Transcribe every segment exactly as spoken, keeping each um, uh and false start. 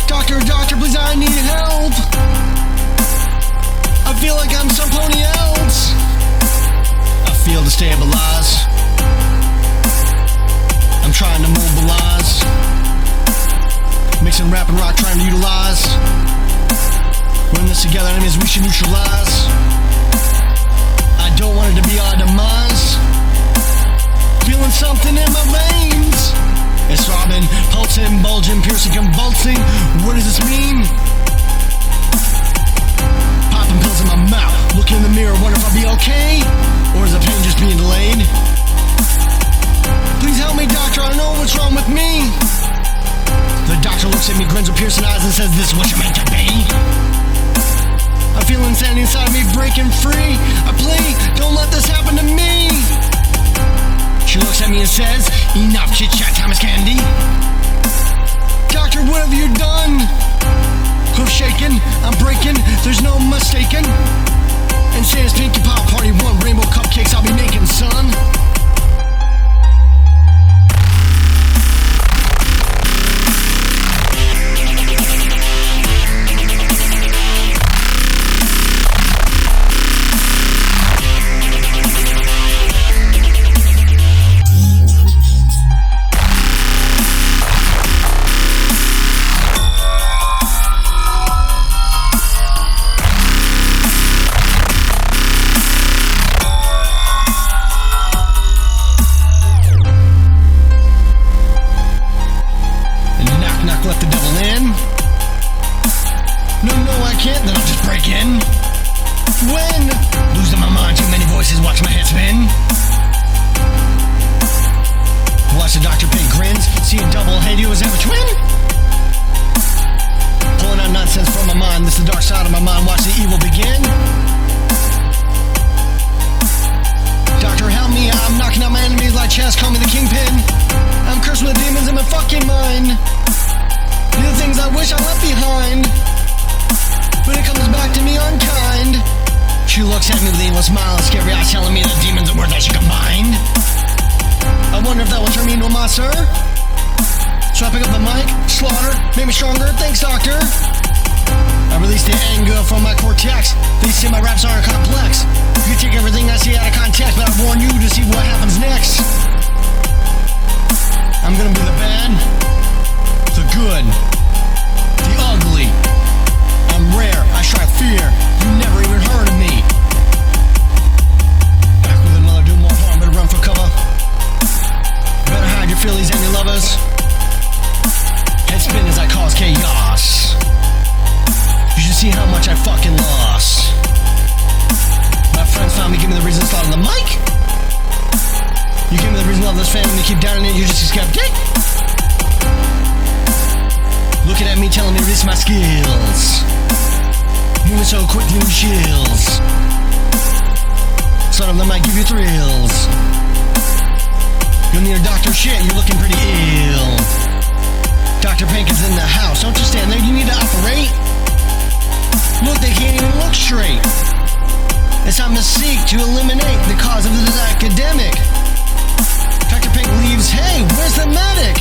Doctor, doctor, please, I need help. I feel like I'm somebody else. I feel destabilized. I'm trying to mobilize, mixing rap and rock, trying to utilize. We're in this together, enemies we should neutralize. I don't want it to be our demise. Feeling something in my veins. It's throbbing, pulsing, bulging, piercing, convulsing. What does this mean? Popping pills in my mouth, looking in the mirror, wonder if I'll be okay, or is the pain just being delayed? Please help me, doctor, I know what's wrong with me. The doctor looks at me, grins with piercing eyes, and says, this is what you're meant to be. I feel insanity inside of me breaking free. I plead, don't let this happen to me. She looks at me and says, enough chit chat, time is candy. Doctor, what have you done? Hoof shaking, I'm breaking, there's no mistaking. And Santa's Pinkie Pie Party one, rainbow cupcakes I'll be making, son. Let the devil in. No, no, I can't, then I'll just break in. When? Losing my mind, too many voices, watch my head spin. Watch the doctor pig grins, seeing double, hey, you was have a twin? Pulling out nonsense from my mind, this is the dark side of my mind, watch the evil begin. Doctor, help me, I'm knocking out my enemies like chess, call me the kingpin. I'm cursed with demons in my fucking mind. The things I wish I left behind, but it comes back to me unkind. She looks at me with an evil smile and scary eyes, telling me that demons are worth I should combine. I wonder if that will turn me into a monster. So I pick up the mic, slaughter, make me stronger, thanks doctor. I release the anger from my cortex. They say my raps aren't complex. You can take everything I say out of context, but I warn you to see what happens next. I'm gonna be the bad, the good, the ugly. I'm rare, I strike fear. You never even heard of me. Back with another, do more harm, better run for cover. Better hide your feelings and your lovers. Head spin as I cause chaos. You should see how much I fucking lost. My friends found me, give me the reason to slaughter the mic. You give me the reason to love this family, to keep down in it, you just a skeptic. Looking at me, telling me this is my skills. Moving so quick, new chills. Some of them might give you thrills. You'll need a doctor shit, you're looking pretty ill. Doctor Pink is in the house, don't just stand there, you need to operate. Look, they can't even look straight. It's time to seek to eliminate the cause of this epidemic. Doctor Pink leaves, hey, where's the medic?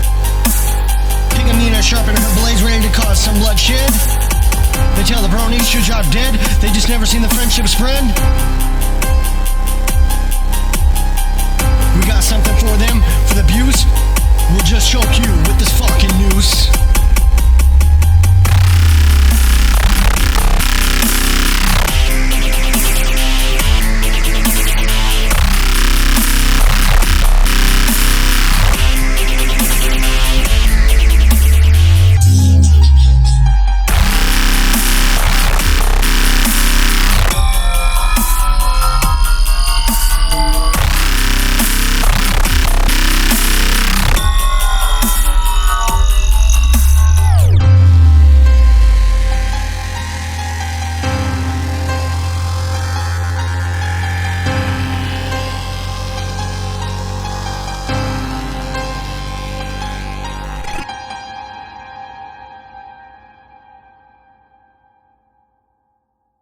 Amina sharpening her blades, ready to cause some bloodshed. They tell the bronies should drop dead, they just never seen the friendship spread. We got something for them, for the abuse. We'll just choke you with this fucking noose.